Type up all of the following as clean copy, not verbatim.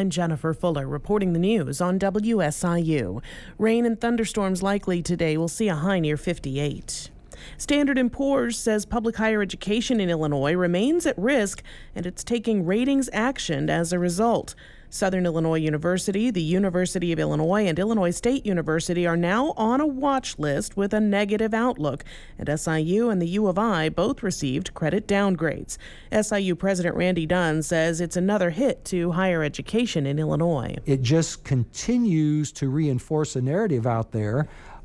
I'm Jennifer Fuller reporting the news on WSIU. Rain and thunderstorms likely today. We'll see a high near 58. Standard & Poor's says public higher education in Illinois remains at risk, and it's taking ratings action as a result. Southern Illinois University, the University of Illinois, and Illinois State University are now on a watch list with a negative outlook, and SIU and the U of I both received credit downgrades. SIU President Randy Dunn says it's another hit to higher education in Illinois. It just continues to reinforce a narrative out there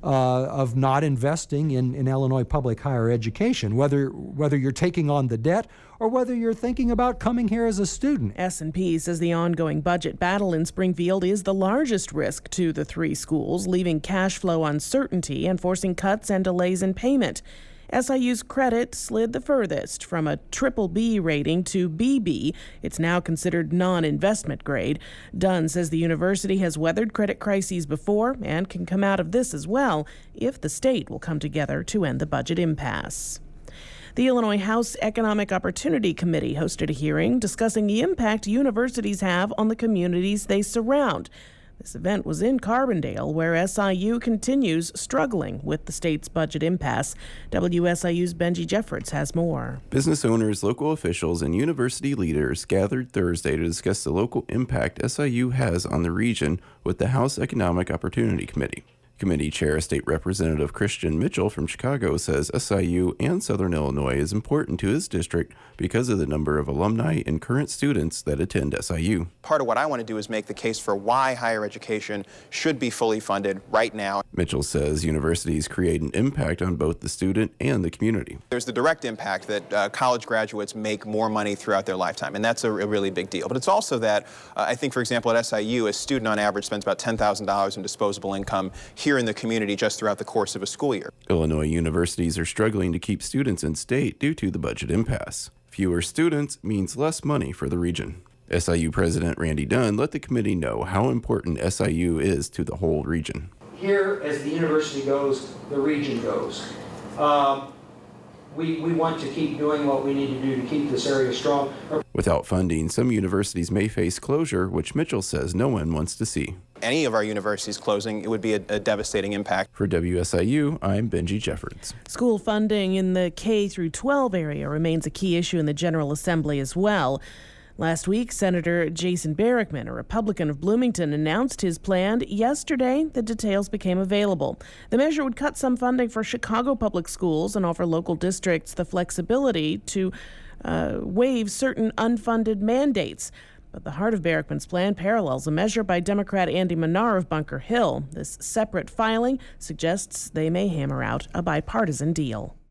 of not investing in Illinois public higher education, whether you're taking on the debt or whether you're thinking about coming here as a student. S&P says the ongoing budget battle in Springfield is the largest risk to the three schools, leaving cash flow uncertainty and forcing cuts and delays in payment. SIU's credit slid the furthest, from a BBB rating to BB. It's now considered non-investment grade. Dunn says the university has weathered credit crises before and can come out of this as well if the state will come together to end the budget impasse. The Illinois House Economic Opportunity Committee hosted a hearing discussing the impact universities have on the communities they surround. This event was in Carbondale, where SIU continues struggling with the state's budget impasse. WSIU's Benji Jeffords has more. Business owners, local officials, and university leaders gathered Thursday to discuss the local impact SIU has on the region with the House Economic Opportunity Committee. Committee Chair State Representative Christian Mitchell from Chicago says SIU and Southern Illinois is important to his district because of the number of alumni and current students that attend SIU. Part of what I want to do is make the case for why higher education should be fully funded right now. Mitchell says universities create an impact on both the student and the community. There's the direct impact that college graduates make more money throughout their lifetime, and that's a really big deal. But it's also that I think, for example, at SIU, a student on average spends about $10,000 in disposable income here in the community just throughout the course of a school year. Illinois universities are struggling to keep students in state due to the budget impasse. Fewer students means less money for the region. SIU President Randy Dunn let the committee know how important SIU is to the whole region. Here, as the university goes, the region goes. We want to keep doing what we need to do to keep this area strong. Without funding, some universities may face closure, which Mitchell says no one wants to see. Any of our universities closing, it would be a devastating impact. For WSIU, I'm Benji Jeffords. School funding in the K-12 area remains a key issue in the General Assembly as well. Last week, Senator Jason Barickman, a Republican of Bloomington, announced his plan. Yesterday, the details became available. The measure would cut some funding for Chicago public schools and offer local districts the flexibility to waive certain unfunded mandates. But the heart of Barickman's plan parallels a measure by Democrat Andy Manar of Bunker Hill. This separate filing suggests they may hammer out a bipartisan deal.